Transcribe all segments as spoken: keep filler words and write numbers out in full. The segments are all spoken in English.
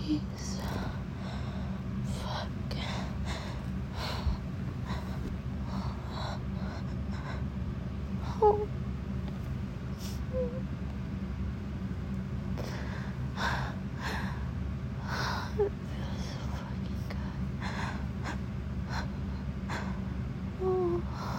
please. Fuck. Oh. It feels so fucking good. Oh.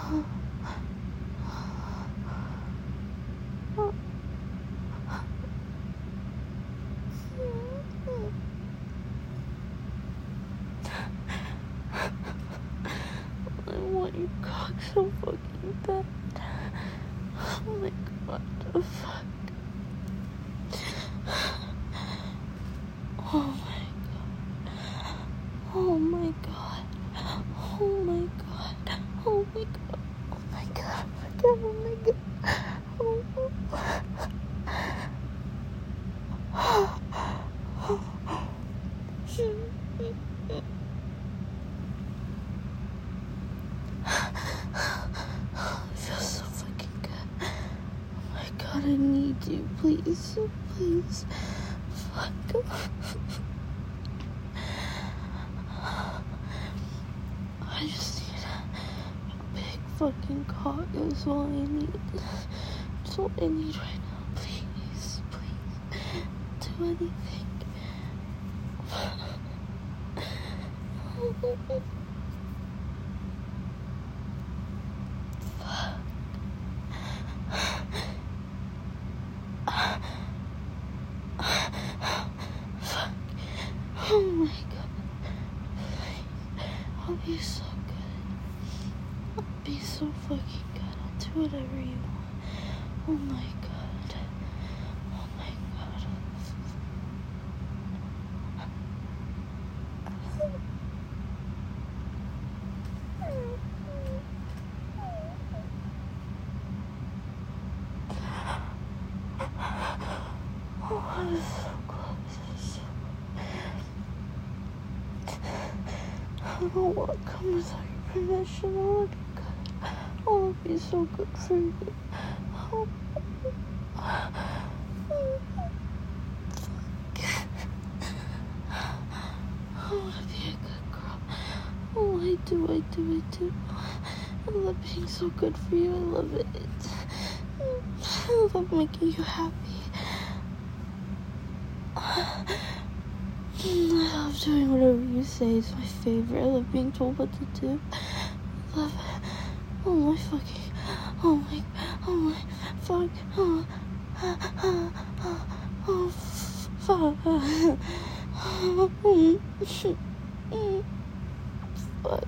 I want your cock so fucking bad. Oh my god, the fuck. Oh my god. Oh my god. Oh my god. Oh my god. Oh my god. Oh my god. Oh my god. It feels so fucking good. Oh my god, I need you. Please. Please. Fuck. I just need a big fucking cock. That's all I need. That's all I need right now. Please. Please. Do anything. Oh my god. Please. I'll be so good. I'll be so fucking good. I'll do whatever you want. Oh my god. Oh my god. Oh, I'm so close. So I don't know what comes without your permission. I will be good. I will be so good for you. Oh, I want to be a good girl. Oh, I do, I do, I do. I love being so good for you. I love it. I love making you happy. I love doing whatever you say. It's my favorite. I love being told what to do. I love it. Oh my fucking. Oh my. Oh my. Fuck. Oh. Oh. Fuck. Fuck.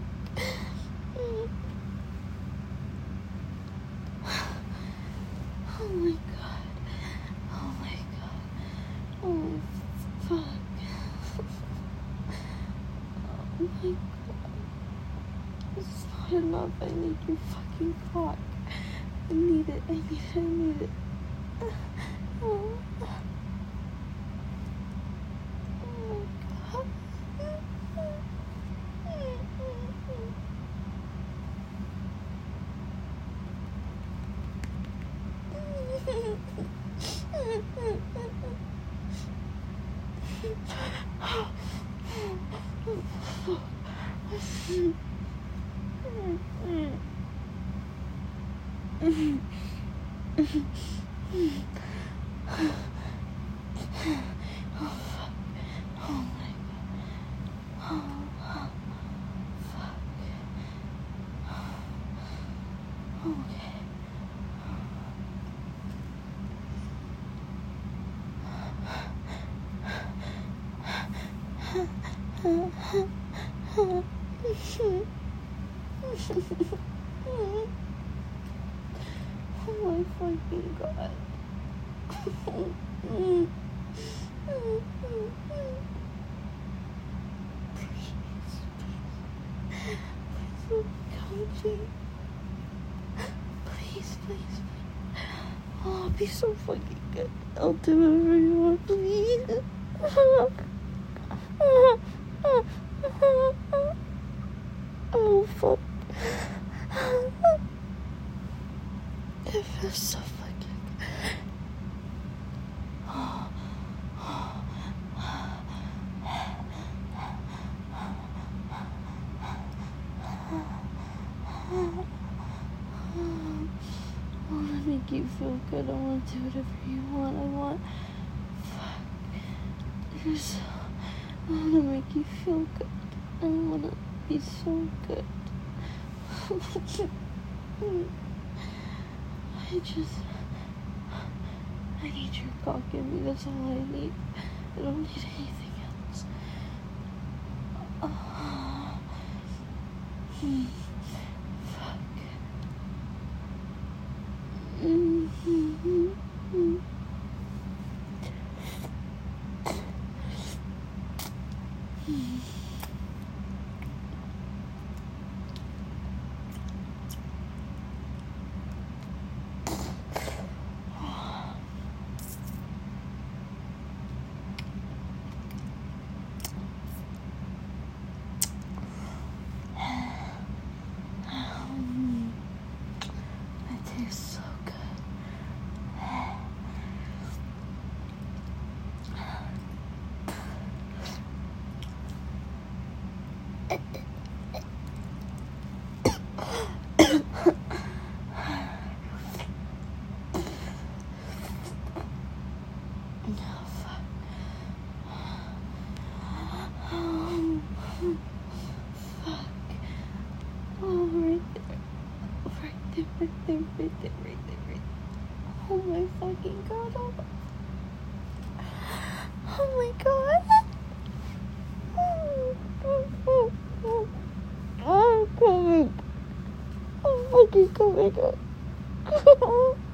Oh my god. Oh my god. Oh fuck. Oh my god. It's not enough. I need your fucking cock. I need it. I need it. I need it. Oh. Oh my fucking god. Please, please, please, come, please. Please, please, please. Oh, I'll be so fucking good. I'll do whatever you want, please. Oh, fuck. It feels so fucking good. feel good. I want to do whatever you want. I want. Fuck. You're so. I want to make you feel good. I want to be so good. I just. I need your cock in me. That's all I need. I don't need anything else. Oh. Hmm. Fuck. Mm-hmm. That tastes so good. Right there, right there, right there, right there. Oh my fucking god. Oh my, oh my god. Oh, oh, oh, oh. Oh, coming. Oh, fucking coming.